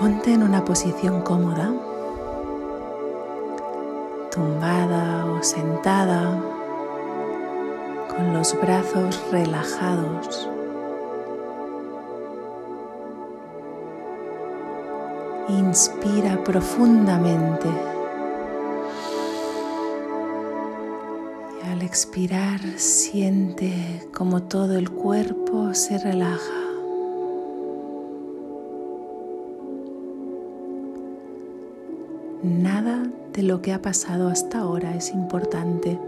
Ponte en una posición cómoda, tumbada o sentada, con los brazos relajados. Inspira profundamente y al expirar siente como todo el cuerpo se relaja. Nada de lo que ha pasado hasta ahora es importante.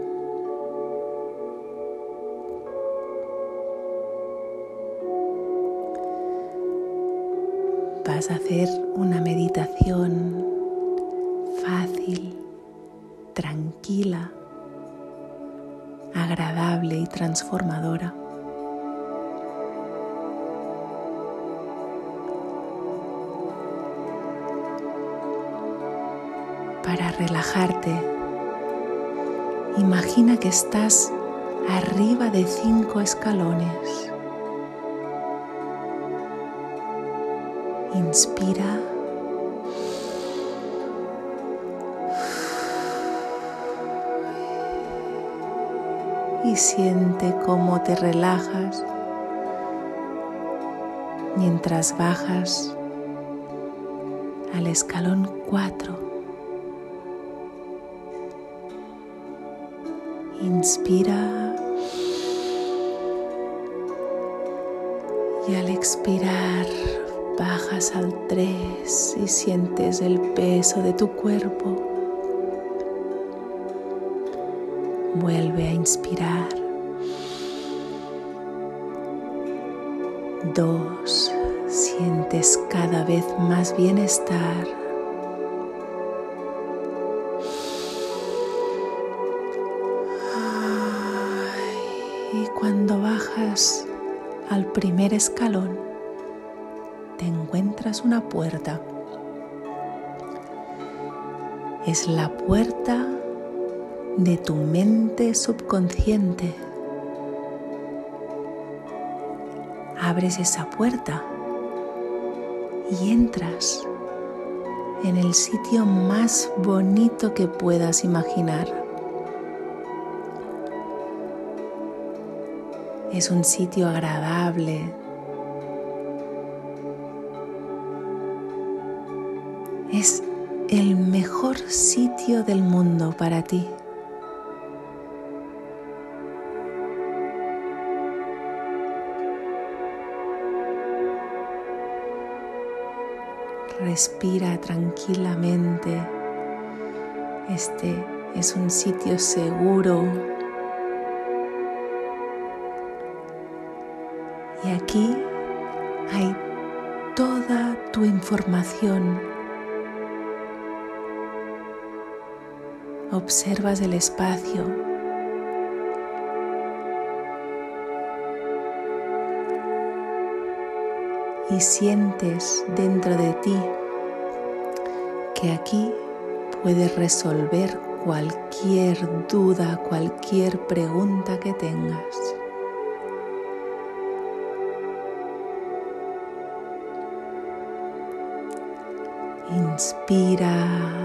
Vas a hacer una meditación fácil, tranquila, agradable y transformadora. Para relajarte, imagina que estás arriba de 5 escalones. Inspira y siente cómo te relajas mientras bajas al escalón 4. Inspira y al expirar bajas al 3 y sientes el peso de tu cuerpo. Vuelve a inspirar. 2, sientes cada vez más bienestar. Y cuando bajas al primer escalón, te encuentras una puerta. Es la puerta de tu mente subconsciente. Abres esa puerta y entras en el sitio más bonito que puedas imaginar. Es un sitio agradable. Es el mejor sitio del mundo para ti. Respira tranquilamente. Este es un sitio seguro. Y aquí hay toda tu información. Observas el espacio. Y sientes dentro de ti que aquí puedes resolver cualquier duda, cualquier pregunta que tengas. Inspira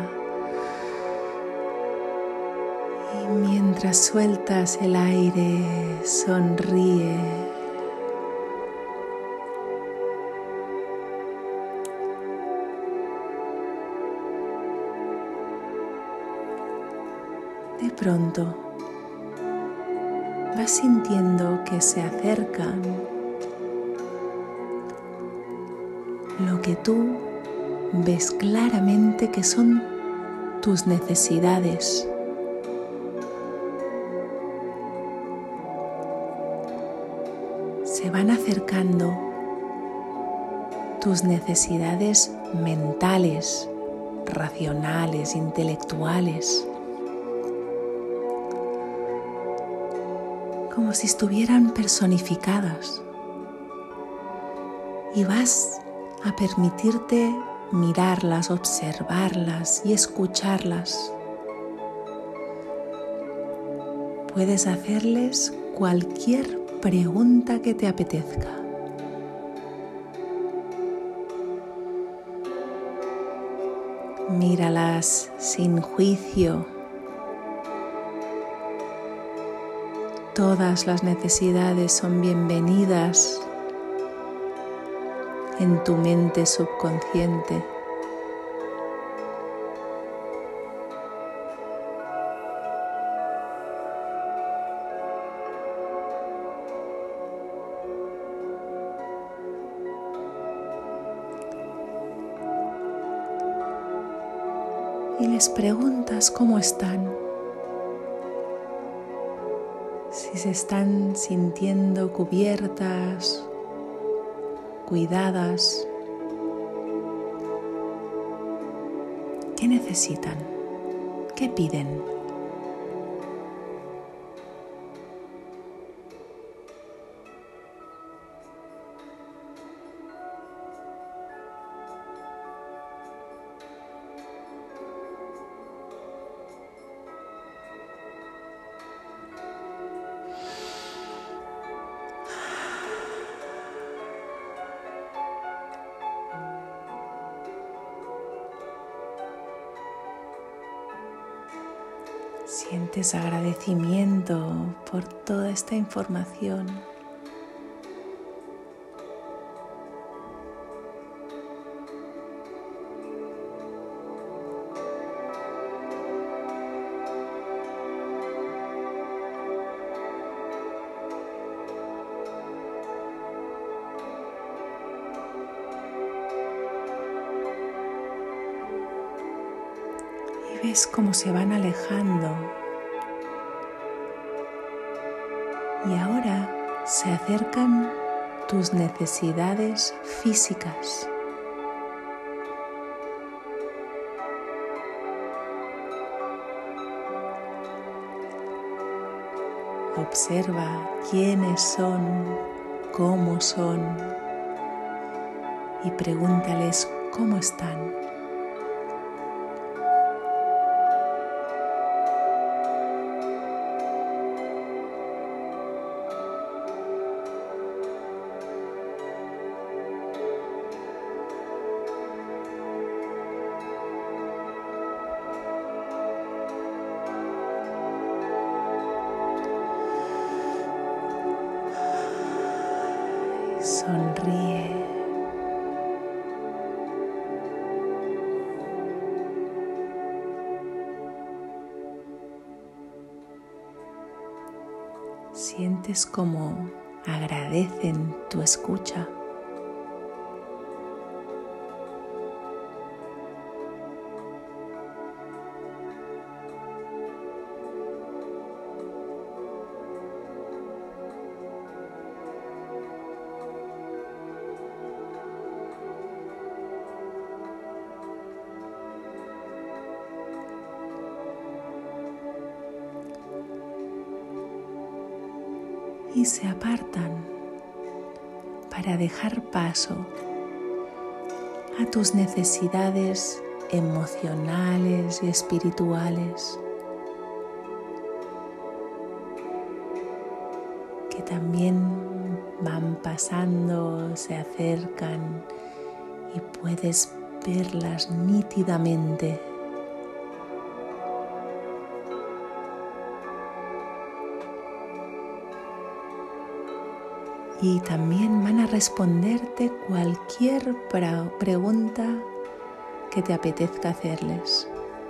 y mientras sueltas el aire, sonríe. De pronto vas sintiendo que se acercan lo que tú ves claramente que son tus necesidades. Se van acercando tus necesidades mentales, racionales, intelectuales, como si estuvieran personificadas, y vas a permitirte mirarlas, observarlas y escucharlas. Puedes hacerles cualquier pregunta que te apetezca. Míralas sin juicio. Todas las necesidades son bienvenidas en tu mente subconsciente. Y les preguntas cómo están, si se están sintiendo cubiertas, cuidadas, qué necesitan, qué piden. Sientes agradecimiento por toda esta información. Y ves cómo se van alejando. Y ahora se acercan tus necesidades físicas. Observa quiénes son, cómo son y pregúntales cómo están. Sonríe. Sientes como agradecen tu escucha. Y se apartan para dejar paso a tus necesidades emocionales y espirituales que también van pasando, se acercan y puedes verlas nítidamente. Y también van a responderte cualquier pregunta que te apetezca hacerles.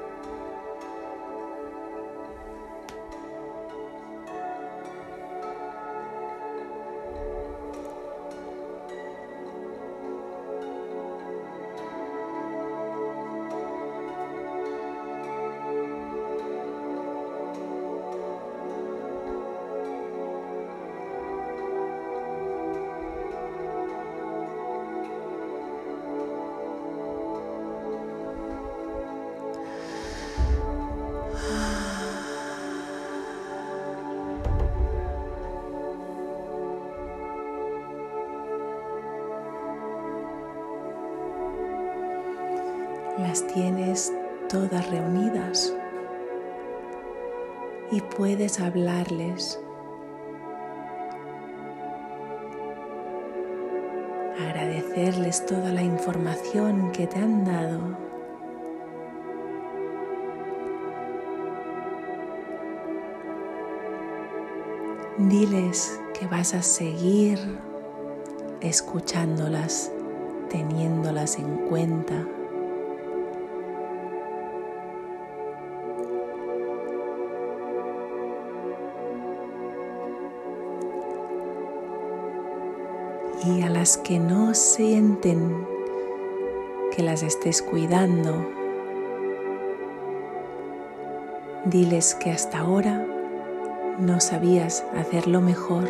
Las tienes todas reunidas y puedes hablarles, agradecerles toda la información que te han dado Diles que vas a seguir escuchándolas, teniéndolas en cuenta. Y a las que no sienten que las estés cuidando, diles que hasta ahora no sabías hacerlo mejor,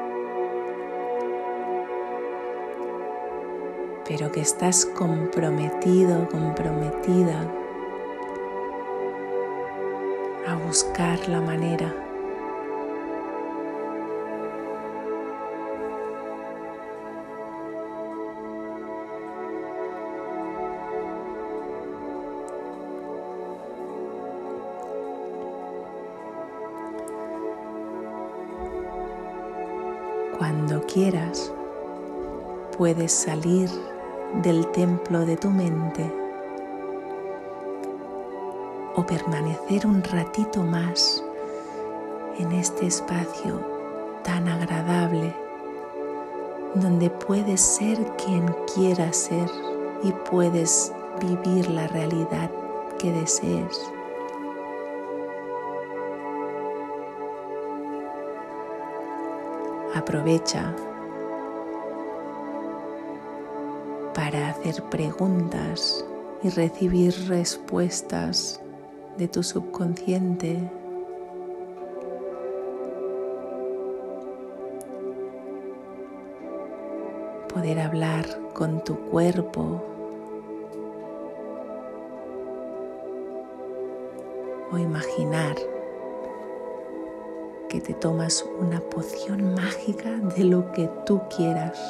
pero que estás comprometido, comprometida a buscar la manera. Cuando quieras, puedes salir del templo de tu mente o permanecer un ratito más en este espacio tan agradable donde puedes ser quien quieras ser y puedes vivir la realidad que desees. Aprovecha para hacer preguntas y recibir respuestas de tu subconsciente. Poder hablar con tu cuerpo o imaginar que te tomas una poción mágica de lo que tú quieras.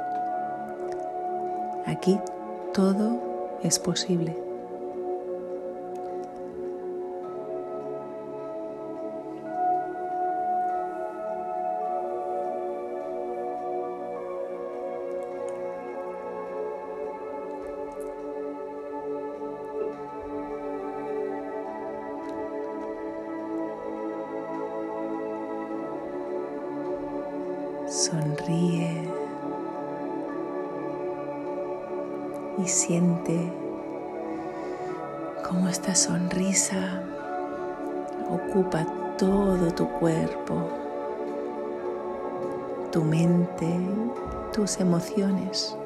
Aquí todo es posible. Sonríe y siente cómo esta sonrisa ocupa todo tu cuerpo, tu mente, tus emociones.